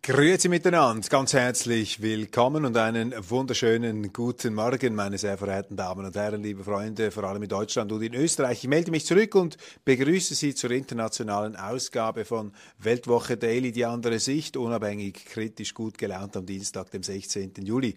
Grüezi miteinander, ganz herzlich willkommen und einen wunderschönen guten Morgen, meine sehr verehrten Damen und Herren, liebe Freunde, vor allem in Deutschland und in Österreich. Ich melde mich zurück und begrüße Sie zur internationalen Ausgabe von Weltwoche Daily, die andere Sicht, unabhängig, kritisch, gut gelaunt am Dienstag, dem 16. Juli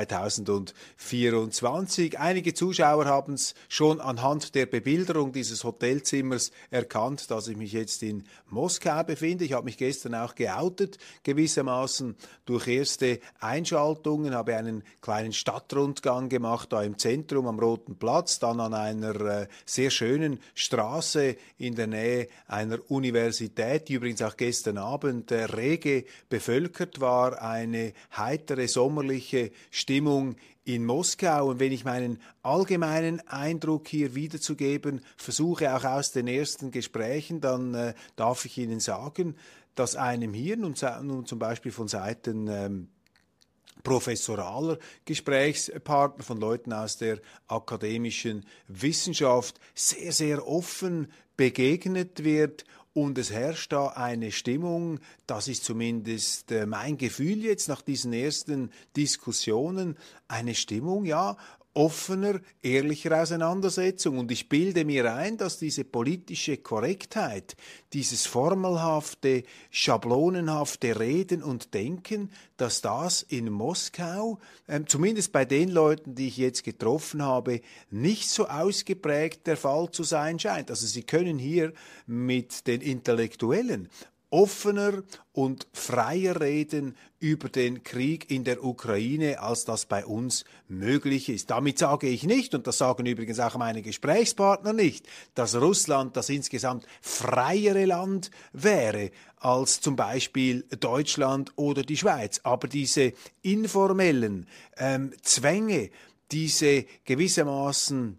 2024. Einige Zuschauer haben es schon anhand der Bebilderung dieses Hotelzimmers erkannt, dass ich mich jetzt in Moskau befinde. Ich habe mich gestern auch geoutet, gewissermaßen durch erste Einschaltungen, habe einen kleinen Stadtrundgang gemacht, da im Zentrum am Roten Platz, dann an einer sehr schönen Straße in der Nähe einer Universität, die übrigens auch gestern Abend rege bevölkert war, eine heitere sommerliche Stimmung in Moskau. Und wenn ich meinen allgemeinen Eindruck hier wiederzugeben versuche, auch aus den ersten Gesprächen, dann darf ich Ihnen sagen, dass einem hier nun zum Beispiel von Seiten professoraler Gesprächspartner, von Leuten aus der akademischen Wissenschaft sehr, sehr offen begegnet wird. Und es herrscht da eine Stimmung, das ist zumindest mein Gefühl jetzt nach diesen ersten Diskussionen, eine Stimmung, ja, offener, ehrlicher Auseinandersetzung. Und ich bilde mir ein, dass diese politische Korrektheit, dieses formelhafte, schablonenhafte Reden und Denken, dass das in Moskau, zumindest bei den Leuten, die ich jetzt getroffen habe, nicht so ausgeprägt der Fall zu sein scheint. Also Sie können hier mit den Intellektuellen offener und freier reden über den Krieg in der Ukraine, als das bei uns möglich ist. Damit sage ich nicht, und das sagen übrigens auch meine Gesprächspartner nicht, dass Russland das insgesamt freiere Land wäre als zum Beispiel Deutschland oder die Schweiz. Aber diese informellen Zwänge, diese gewissermaßen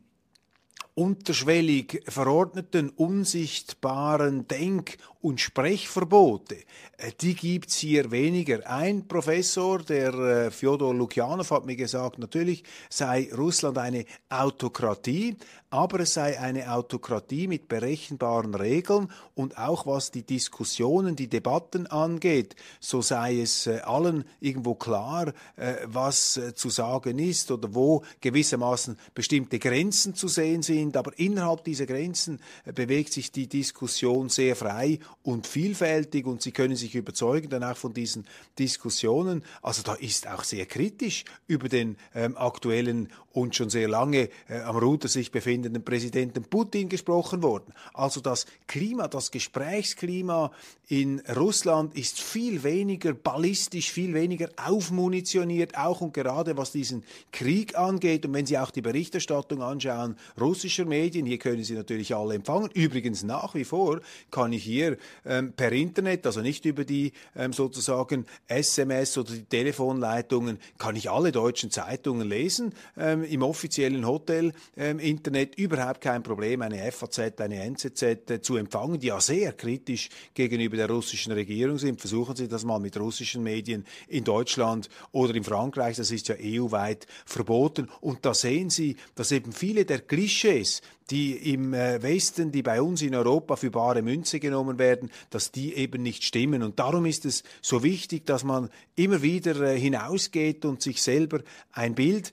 unterschwellig verordneten, unsichtbaren Denk- und Sprechverbote, die gibt's hier weniger. Ein Professor, der Fjodor Lukjanov, hat mir gesagt, natürlich sei Russland eine Autokratie, aber es sei eine Autokratie mit berechenbaren Regeln und auch was die Diskussionen, die Debatten angeht, so sei es allen irgendwo klar, was zu sagen ist oder wo gewissermaßen bestimmte Grenzen zu sehen sind, aber innerhalb dieser Grenzen bewegt sich die Diskussion sehr frei und vielfältig und Sie können sich überzeugen dann auch von diesen Diskussionen. Also da ist auch sehr kritisch über den aktuellen und schon sehr lange am Ruder sich befindenden Präsidenten Putin gesprochen worden. Also das Klima, das Gesprächsklima in Russland ist viel weniger ballistisch, viel weniger aufmunitioniert, auch und gerade was diesen Krieg angeht. Und wenn Sie auch die Berichterstattung anschauen, russischer Medien, hier können Sie natürlich alle empfangen. Übrigens nach wie vor kann ich hier per Internet, also nicht über die sozusagen SMS oder die Telefonleitungen, kann ich alle deutschen Zeitungen lesen, im offiziellen Hotel-Internet, überhaupt kein Problem, eine FAZ, eine NZZ zu empfangen, die ja sehr kritisch gegenüber der russischen Regierung sind. Versuchen Sie das mal mit russischen Medien in Deutschland oder in Frankreich, das ist ja EU-weit verboten. Und da sehen Sie, dass eben viele der Klischees, die im Westen, die bei uns in Europa für bare Münze genommen werden, dass die eben nicht stimmen. Und darum ist es so wichtig, dass man immer wieder hinausgeht und sich selber ein Bild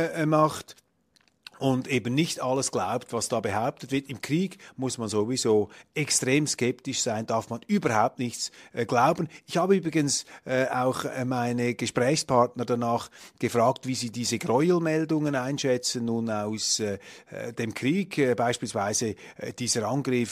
macht und eben nicht alles glaubt, was da behauptet wird. Im Krieg muss man sowieso extrem skeptisch sein, darf man überhaupt nichts glauben. Ich habe übrigens auch meine Gesprächspartner danach gefragt, wie sie diese Gräuelmeldungen einschätzen, nun aus dem Krieg, beispielsweise diesen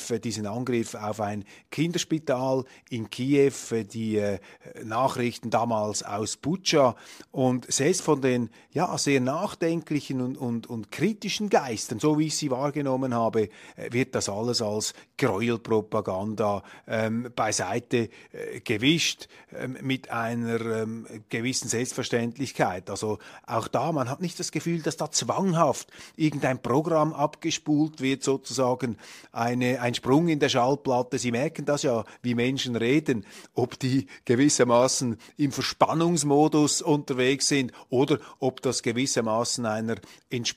Angriff auf ein Kinderspital in Kiew, die Nachrichten damals aus Butscha und selbst von den ja sehr nachdenklichen und kritischen Geistern, so wie ich sie wahrgenommen habe, wird das alles als Gräuelpropaganda beiseite gewischt mit einer gewissen Selbstverständlichkeit. Also auch da, man hat nicht das Gefühl, dass da zwanghaft irgendein Programm abgespult wird, sozusagen ein Sprung in der Schallplatte. Sie merken das ja, wie Menschen reden, ob die gewissermaßen im Verspannungsmodus unterwegs sind oder ob das gewissermaßen einer entspannten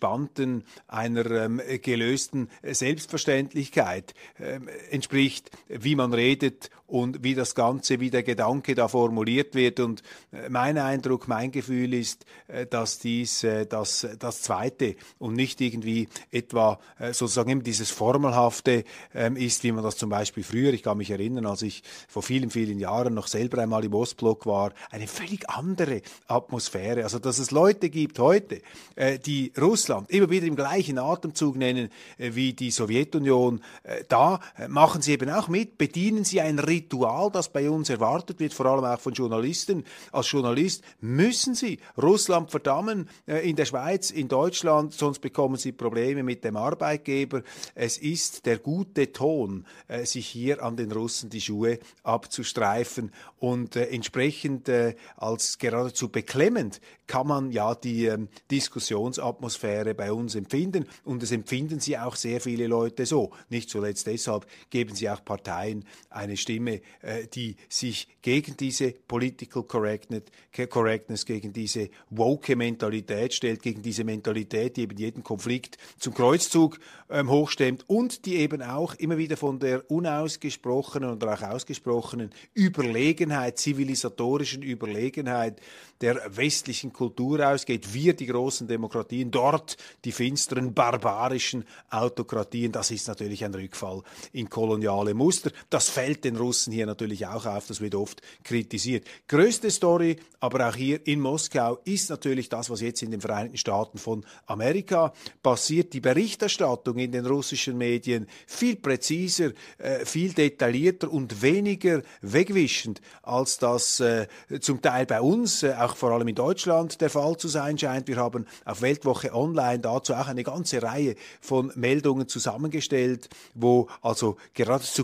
Zuständen einer gelösten Selbstverständlichkeit entspricht, wie man redet und wie das Ganze, wie der Gedanke da formuliert wird. Und mein Eindruck, mein Gefühl ist, dass dies das Zweite und nicht irgendwie etwa sozusagen eben dieses Formelhafte ist, wie man das zum Beispiel früher, ich kann mich erinnern, als ich vor vielen, vielen Jahren noch selber einmal im Ostblock war, eine völlig andere Atmosphäre. Also dass es Leute gibt heute, die Russland immer wieder im gleichen Atemzug nennen wie die Sowjetunion, da machen sie eben auch mit, bedienen sie ein Ritual, das bei uns erwartet wird, vor allem auch von Journalisten. Als Journalist müssen sie Russland verdammen, in der Schweiz, in Deutschland, sonst bekommen sie Probleme mit dem Arbeitgeber. Es ist der gute Ton, sich hier an den Russen die Schuhe abzustreifen und entsprechend als geradezu beklemmend kann man ja die Diskussionsatmosphäre bei uns empfinden und es empfinden sie auch sehr viele Leute so. Nicht zuletzt deshalb geben sie auch Parteien eine Stimme, die sich gegen diese Political Correctness, gegen diese woke Mentalität stellt, gegen diese Mentalität, die eben jeden Konflikt zum Kreuzzug hochstemmt und die eben auch immer wieder von der unausgesprochenen oder auch ausgesprochenen Überlegenheit, zivilisatorischen Überlegenheit der westlichen Kultur ausgeht. Wir, die großen Demokratien, dort die finsteren, barbarischen Autokratien. Das ist natürlich ein Rückfall in koloniale Muster. Das fällt den Russen hier natürlich auch auf, das wird oft kritisiert. Größte Story, aber auch hier in Moskau, ist natürlich das, was jetzt in den Vereinigten Staaten von Amerika passiert. Die Berichterstattung in den russischen Medien viel präziser, viel detaillierter und weniger wegwischend, als das zum Teil bei uns, auch vor allem in Deutschland, der Fall zu sein scheint. Wir haben auf Weltwoche Online dazu auch eine ganze Reihe von Meldungen zusammengestellt, wo also geradezu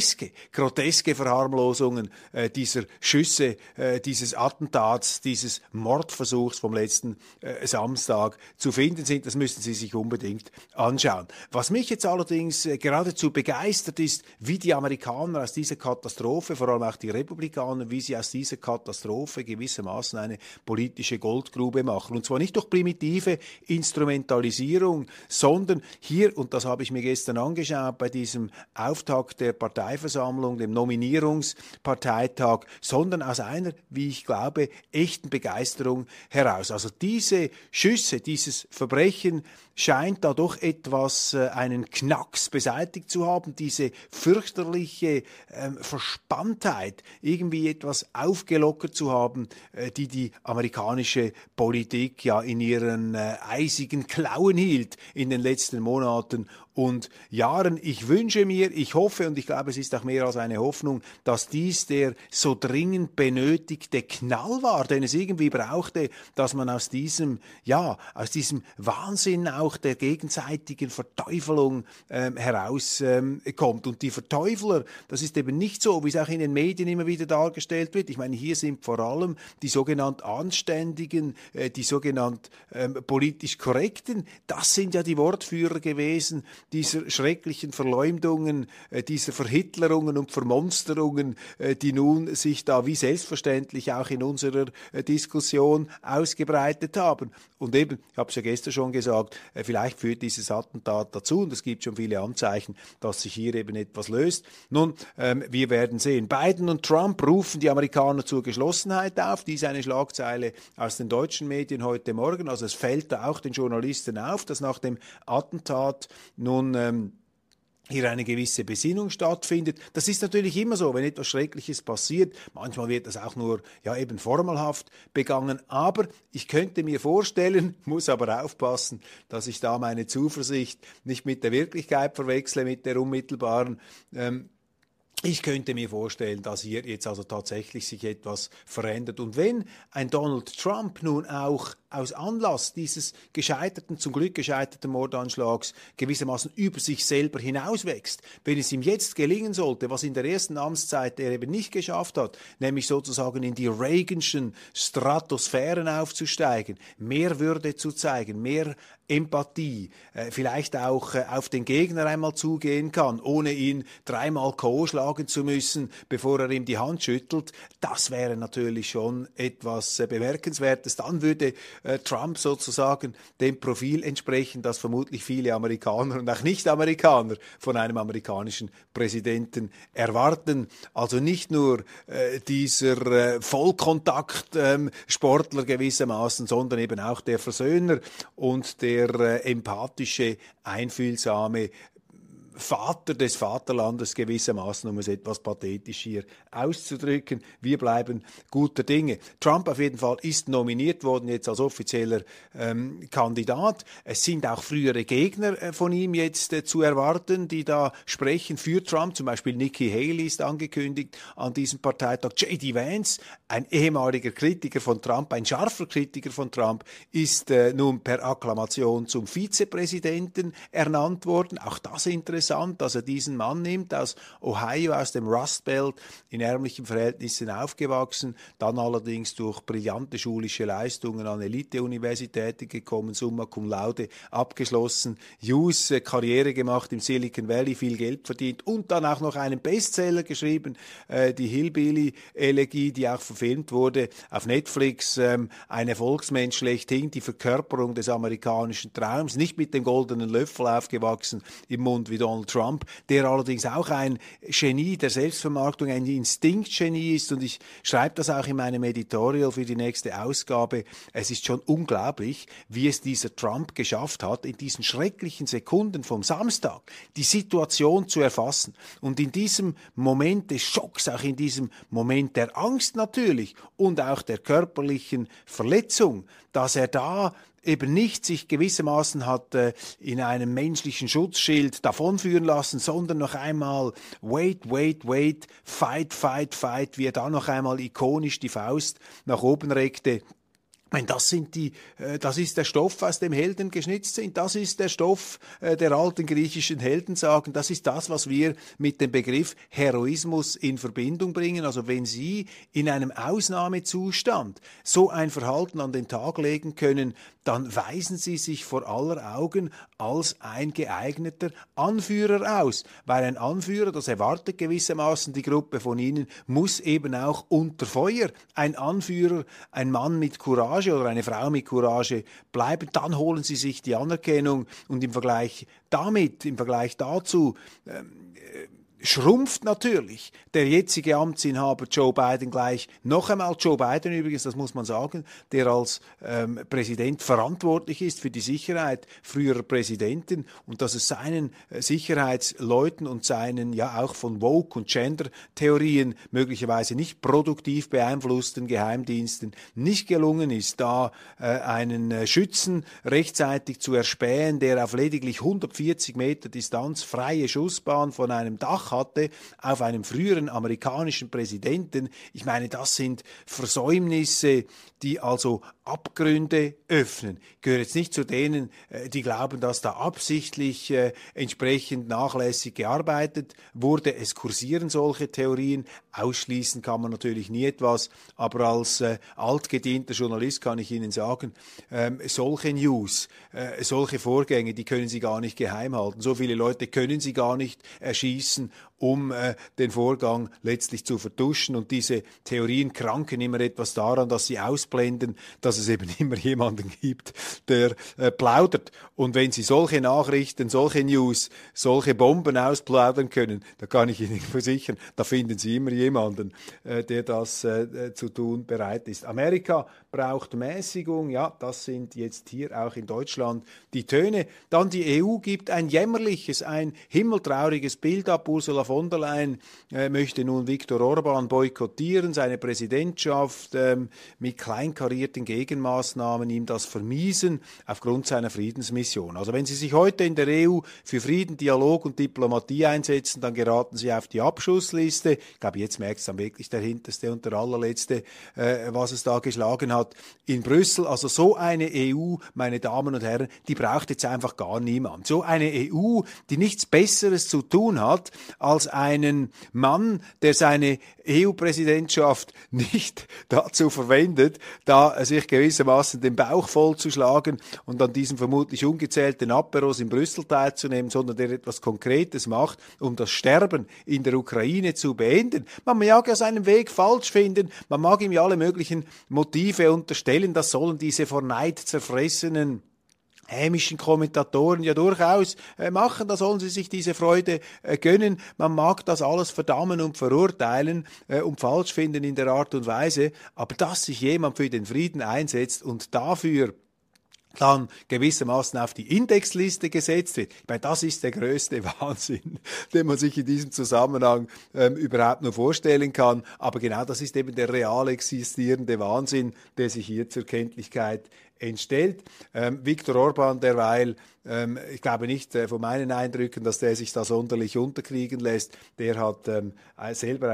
groteske Verharmlosungen dieser Schüsse, dieses Attentats, dieses Mordversuchs vom letzten Samstag zu finden sind. Das müssen Sie sich unbedingt anschauen. Was mich jetzt allerdings geradezu begeistert ist, wie die Amerikaner aus dieser Katastrophe, vor allem auch die Republikaner, wie sie aus dieser Katastrophe gewissermaßen eine politische Goldgrube machen. Und zwar nicht durch primitive Instrumentalisierung, sondern hier, und das habe ich mir gestern angeschaut, bei diesem Auftakt der Parteiversammlung, dem Nominierungsparteitag, sondern aus einer, wie ich glaube, echten Begeisterung heraus. Also diese Schüsse, dieses Verbrechen scheint da doch etwas, einen Knacks beseitigt zu haben, diese fürchterliche Verspanntheit irgendwie etwas aufgelockert zu haben, die amerikanische Politik ja in ihren eisigen Klauen hielt in den letzten Monaten und Jahren. Ich wünsche mir, ich hoffe und ich glaube, es ist auch mehr als eine Hoffnung, dass dies der so dringend benötigte Knall war, den es irgendwie brauchte, dass man aus diesem Wahnsinn auch der gegenseitigen Verteufelung herauskommt. Und die Verteufler, das ist eben nicht so, wie es auch in den Medien immer wieder dargestellt wird. Ich meine, hier sind vor allem die sogenannt Anständigen, die sogenannt politisch Korrekten, das sind ja die Wortführer gewesen, dieser schrecklichen Verleumdungen, dieser Verhitlerungen und Vermonsterungen, die nun sich da wie selbstverständlich auch in unserer Diskussion ausgebreitet haben. Und eben, ich habe es ja gestern schon gesagt, vielleicht führt dieses Attentat dazu, und es gibt schon viele Anzeichen, dass sich hier eben etwas löst. Nun, wir werden sehen. Biden und Trump rufen die Amerikaner zur Geschlossenheit auf. Dies ist eine Schlagzeile aus den deutschen Medien heute Morgen. Also es fällt da auch den Journalisten auf, dass nach dem Attentat nun hier eine gewisse Besinnung stattfindet. Das ist natürlich immer so, wenn etwas Schreckliches passiert. Manchmal wird das auch nur eben formelhaft begangen. Aber ich könnte mir vorstellen, muss aber aufpassen, dass ich da meine Zuversicht nicht mit der Wirklichkeit verwechsle, mit der unmittelbaren. Ich könnte mir vorstellen, dass hier jetzt also tatsächlich sich etwas verändert. Und wenn ein Donald Trump nun auch aus Anlass dieses zum Glück gescheiterten Mordanschlags gewissermaßen über sich selber hinauswächst, wenn es ihm jetzt gelingen sollte, was in der ersten Amtszeit er eben nicht geschafft hat, nämlich sozusagen in die Reaganschen Stratosphären aufzusteigen, mehr Würde zu zeigen, mehr Empathie, vielleicht auch auf den Gegner einmal zugehen kann, ohne ihn dreimal K.O. schlagen zu müssen, bevor er ihm die Hand schüttelt, das wäre natürlich schon etwas Bemerkenswertes. Dann würde Trump sozusagen dem Profil entsprechen, das vermutlich viele Amerikaner und auch Nicht-Amerikaner von einem amerikanischen Präsidenten erwarten. Also nicht nur dieser Vollkontakt-Sportler gewissermaßen, sondern eben auch der Versöhner und der empathische, einfühlsame Vater des Vaterlandes gewissermaßen, um es etwas pathetisch hier auszudrücken. Wir bleiben guter Dinge. Trump auf jeden Fall ist nominiert worden, jetzt als offizieller Kandidat. Es sind auch frühere Gegner von ihm jetzt zu erwarten, die da sprechen für Trump. Zum Beispiel Nikki Haley ist angekündigt an diesem Parteitag. J.D. Vance, ein ehemaliger Kritiker von Trump, ein scharfer Kritiker von Trump, ist nun per Akklamation zum Vizepräsidenten ernannt worden. Auch das interessant, dass er diesen Mann nimmt, aus Ohio, aus dem Rust Belt, in ärmlichen Verhältnissen aufgewachsen, dann allerdings durch brillante schulische Leistungen an Elite-Universitäten gekommen, summa cum laude abgeschlossen, Karriere gemacht im Silicon Valley, viel Geld verdient und dann auch noch einen Bestseller geschrieben, die Hillbilly-Elegie, die auch verfilmt wurde auf Netflix, ein Erfolgsmensch schlechthin, die Verkörperung des amerikanischen Traums, nicht mit dem goldenen Löffel aufgewachsen im Mund wie Donald Trump, der allerdings auch ein Genie der Selbstvermarktung, ein Instinktgenie ist, und ich schreibe das auch in meinem Editorial für die nächste Ausgabe. Es ist schon unglaublich, wie es dieser Trump geschafft hat, in diesen schrecklichen Sekunden vom Samstag die Situation zu erfassen und in diesem Moment des Schocks, auch in diesem Moment der Angst natürlich und auch der körperlichen Verletzung, dass er da eben nicht sich gewissermaßen hat in einem menschlichen Schutzschild davonführen lassen, sondern noch einmal wait, fight, wie er da noch einmal ikonisch die Faust nach oben reckte. Das ist der Stoff, aus dem Helden geschnitzt sind. Das ist der Stoff der alten griechischen Heldensagen. Das ist das, was wir mit dem Begriff Heroismus in Verbindung bringen. Also wenn Sie in einem Ausnahmezustand so ein Verhalten an den Tag legen können, dann weisen Sie sich vor aller Augen als ein geeigneter Anführer aus. Weil ein Anführer, das erwartet gewissermaßen die Gruppe von Ihnen, muss eben auch unter Feuer ein Anführer, ein Mann mit Courage oder eine Frau mit Courage bleiben. Dann holen Sie sich die Anerkennung, und im Vergleich dazu, schrumpft natürlich der jetzige Amtsinhaber Joe Biden gleich noch einmal. Joe Biden übrigens, das muss man sagen, der als Präsident verantwortlich ist für die Sicherheit früherer Präsidenten, und dass es seinen Sicherheitsleuten und seinen ja auch von Woke- und Gender-Theorien möglicherweise nicht produktiv beeinflussten Geheimdiensten nicht gelungen ist, da einen Schützen rechtzeitig zu erspähen, der auf lediglich 140 Meter Distanz freie Schussbahn von einem Dach hatte auf einem früheren amerikanischen Präsidenten. Ich meine, das sind Versäumnisse, die also Abgründe öffnen. Ich gehöre jetzt nicht zu denen, die glauben, dass da absichtlich entsprechend nachlässig gearbeitet wurde. Es kursieren solche Theorien. Ausschließen kann man natürlich nie etwas, aber als altgedienter Journalist kann ich Ihnen sagen, solche News, solche Vorgänge, die können Sie gar nicht geheim halten. So viele Leute können Sie gar nicht erschießen, um den Vorgang letztlich zu vertuschen. Und diese Theorien kranken immer etwas daran, dass sie ausblenden, dass es eben immer jemanden gibt, der plaudert. Und wenn Sie solche Nachrichten, solche News, solche Bomben ausplaudern können, da kann ich Ihnen versichern, da finden Sie immer jemanden, der das zu tun bereit ist. Amerika braucht Mäßigung, ja, das sind jetzt hier auch in Deutschland die Töne. Dann die EU gibt ein jämmerliches, ein himmeltrauriges Bild ab. Ursula von der Leyen möchte nun Viktor Orban boykottieren, seine Präsidentschaft mit kleinkarierten Gegenmaßnahmen ihm das vermiesen aufgrund seiner Friedensmission. Also wenn Sie sich heute in der EU für Frieden, Dialog und Diplomatie einsetzen, dann geraten Sie auf die Abschussliste. Ich glaube, jetzt merkt es dann wirklich der Hinterste und der Allerletzte, was es da geschlagen hat in Brüssel. Also so eine EU, meine Damen und Herren, die braucht jetzt einfach gar niemand. So eine EU, die nichts Besseres zu tun hat, als als einen Mann, der seine EU-Präsidentschaft nicht dazu verwendet, da sich gewissermaßen den Bauch vollzuschlagen und an diesen vermutlich ungezählten Aperos in Brüssel teilzunehmen, sondern der etwas Konkretes macht, um das Sterben in der Ukraine zu beenden. Man mag ja seinen Weg falsch finden, man mag ihm ja alle möglichen Motive unterstellen, das sollen diese vor Neid zerfressenen hämischen Kommentatoren ja durchaus machen, da sollen sie sich diese Freude gönnen. Man mag das alles verdammen und verurteilen und falsch finden in der Art und Weise, aber dass sich jemand für den Frieden einsetzt und dafür dann gewissermaßen auf die Indexliste gesetzt wird. Ich meine, das ist der größte Wahnsinn, den man sich in diesem Zusammenhang überhaupt nur vorstellen kann. Aber genau das ist eben der real existierende Wahnsinn, der sich hier zur Kenntlichkeit entstellt. Viktor Orban derweil, ich glaube nicht von meinen Eindrücken, dass der sich da sonderlich unterkriegen lässt. Der hat selber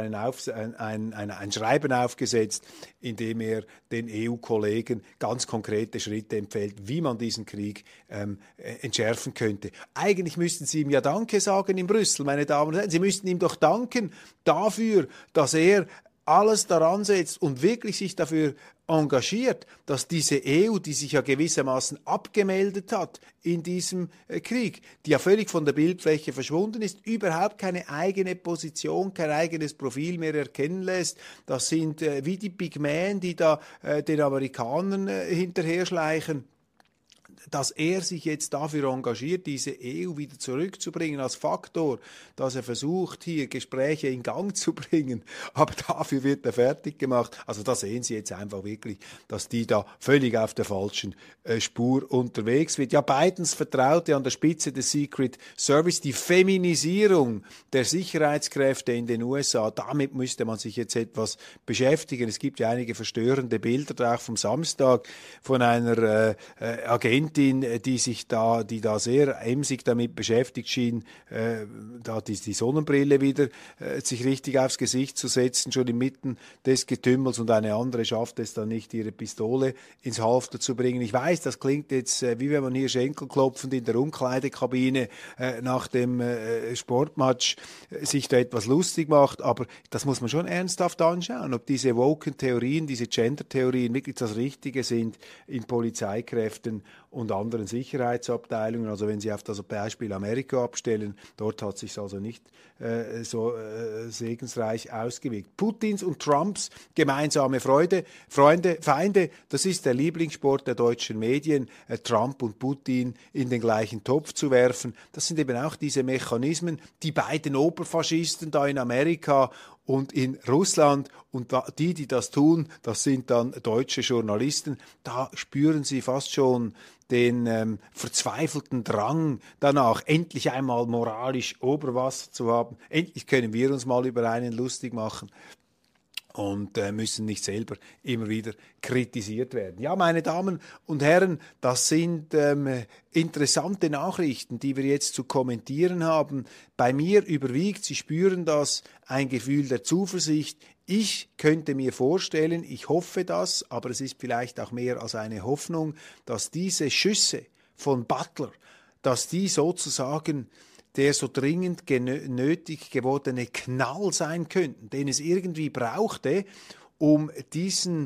ein Schreiben aufgesetzt, in dem er den EU-Kollegen ganz konkrete Schritte empfiehlt, wie man diesen Krieg entschärfen könnte. Eigentlich müssten Sie ihm ja Danke sagen in Brüssel, meine Damen und Herren. Sie müssten ihm doch danken dafür, dass er alles daran setzt und wirklich sich dafür engagiert, dass diese EU, die sich ja gewissermaßen abgemeldet hat in diesem Krieg, die ja völlig von der Bildfläche verschwunden ist, überhaupt keine eigene Position, kein eigenes Profil mehr erkennen lässt. Das sind wie die Pygmäen, die da den Amerikanern hinterher schleichen. Dass er sich jetzt dafür engagiert, diese EU wieder zurückzubringen als Faktor, dass er versucht, hier Gespräche in Gang zu bringen, aber dafür wird er fertig gemacht. Also da sehen Sie jetzt einfach wirklich, dass die da völlig auf der falschen Spur unterwegs wird. Ja, Bidens Vertraute an der Spitze des Secret Service, die Feminisierung der Sicherheitskräfte in den USA, damit müsste man sich jetzt etwas beschäftigen. Es gibt ja einige verstörende Bilder, auch vom Samstag, von einer Agentin, die da sehr emsig damit beschäftigt schien, da die Sonnenbrille wieder sich richtig aufs Gesicht zu setzen, schon inmitten des Getümmels, und eine andere schafft es dann nicht, ihre Pistole ins Halfter zu bringen. Ich weiß, das klingt jetzt wie wenn man hier schenkelklopfend in der Umkleidekabine nach dem Sportmatch sich da etwas lustig macht, aber das muss man schon ernsthaft anschauen, ob diese woken Theorien, diese Gender-Theorien wirklich das Richtige sind in Polizeikräften und anderen Sicherheitsabteilungen. Also wenn Sie auf das Beispiel Amerika abstellen, dort hat sich also nicht segensreich ausgewirkt. Putins und Trumps gemeinsame Feinde, das ist der Lieblingssport der deutschen Medien, Trump und Putin in den gleichen Topf zu werfen. Das sind eben auch diese Mechanismen, die beiden Oberfaschisten da in Amerika und in Russland, und die das tun, das sind dann deutsche Journalisten. Da spüren Sie fast schon den verzweifelten Drang danach, endlich einmal moralisch Oberwasser zu haben. Endlich können wir uns mal über einen lustig machen und müssen nicht selber immer wieder kritisiert werden. Ja, meine Damen und Herren, das sind interessante Nachrichten, die wir jetzt zu kommentieren haben. Bei mir überwiegt, Sie spüren das, ein Gefühl der Zuversicht. Ich könnte mir vorstellen, ich hoffe das, aber es ist vielleicht auch mehr als eine Hoffnung, dass diese Schüsse von Butler, dass die sozusagen der so dringend nötig gewordene Knall sein könnten, den es irgendwie brauchte, um diesen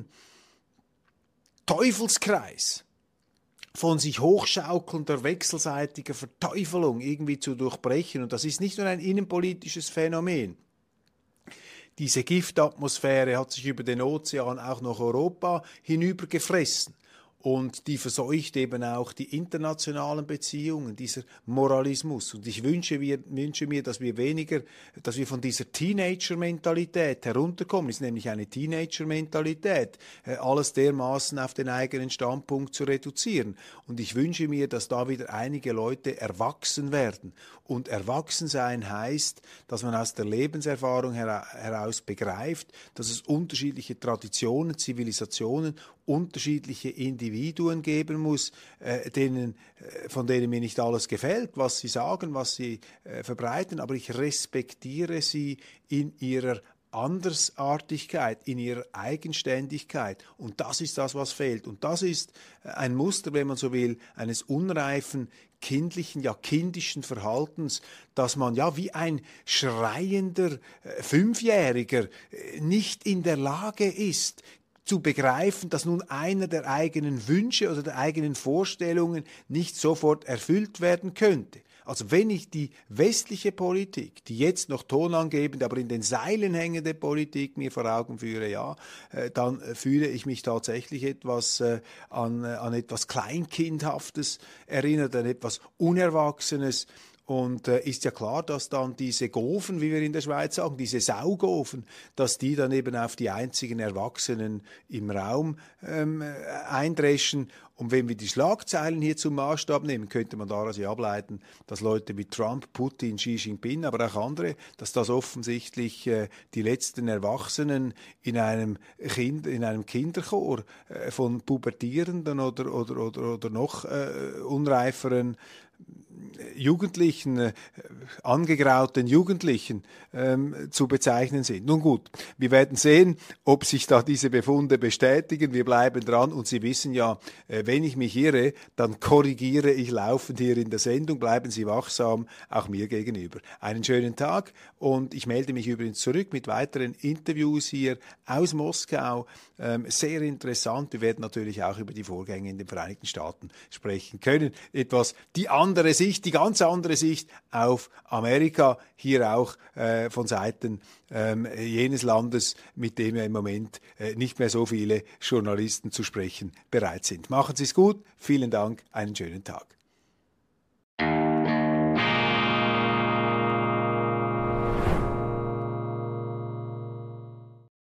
Teufelskreis von sich hochschaukelnder wechselseitiger Verteufelung irgendwie zu durchbrechen. Und das ist nicht nur ein innenpolitisches Phänomen. Diese Giftatmosphäre hat sich über den Ozean auch nach Europa hinübergefressen. Und die verseucht eben auch die internationalen Beziehungen, dieser Moralismus. Und ich wünsche mir, dass wir von dieser Teenager-Mentalität herunterkommen. Es ist nämlich eine Teenager-Mentalität, alles dermaßen auf den eigenen Standpunkt zu reduzieren. Und ich wünsche mir, dass da wieder einige Leute erwachsen werden. Und erwachsen sein heißt, dass man aus der Lebenserfahrung heraus begreift, dass es unterschiedliche Traditionen, Zivilisationen, unterschiedliche Individuen geben muss, von denen mir nicht alles gefällt, was sie sagen, was sie verbreiten, aber ich respektiere sie in ihrer Andersartigkeit, in ihrer Eigenständigkeit. Und das ist das, was fehlt. Und das ist ein Muster, wenn man so will, eines unreifen, kindlichen, ja kindischen Verhaltens, dass man ja wie ein schreiender Fünfjähriger nicht in der Lage ist, zu begreifen, dass nun einer der eigenen Wünsche oder der eigenen Vorstellungen nicht sofort erfüllt werden könnte. Also wenn ich die westliche Politik, die jetzt noch tonangebend, aber in den Seilen hängende Politik mir vor Augen führe, ja, dann fühle ich mich tatsächlich etwas an etwas Kleinkindhaftes erinnert, an etwas Unerwachsenes. Und ist ja klar, dass dann diese Gofen, wie wir in der Schweiz sagen, diese Saugofen, dass die dann eben auf die einzigen Erwachsenen im Raum eindreschen. Und wenn wir die Schlagzeilen hier zum Maßstab nehmen, könnte man daraus ja ableiten, dass Leute wie Trump, Putin, Xi Jinping, aber auch andere, dass das offensichtlich die letzten Erwachsenen in einem Kinderchor von pubertierenden oder noch unreiferen Jugendlichen, angegrauten Jugendlichen zu bezeichnen sind. Nun gut, wir werden sehen, ob sich da diese Befunde bestätigen. Wir bleiben dran und Sie wissen ja, wenn ich mich irre, dann korrigiere ich laufend hier in der Sendung. Bleiben Sie wachsam, auch mir gegenüber. Einen schönen Tag und ich melde mich übrigens zurück mit weiteren Interviews hier aus Moskau. Sehr interessant. Wir werden natürlich auch über die Vorgänge in den Vereinigten Staaten sprechen können. Etwas die andere Sicht, die ganz andere Sicht auf Amerika, hier auch von Seiten jenes Landes, mit dem ja im Moment nicht mehr so viele Journalisten zu sprechen bereit sind. Machen Sie es gut, vielen Dank, einen schönen Tag.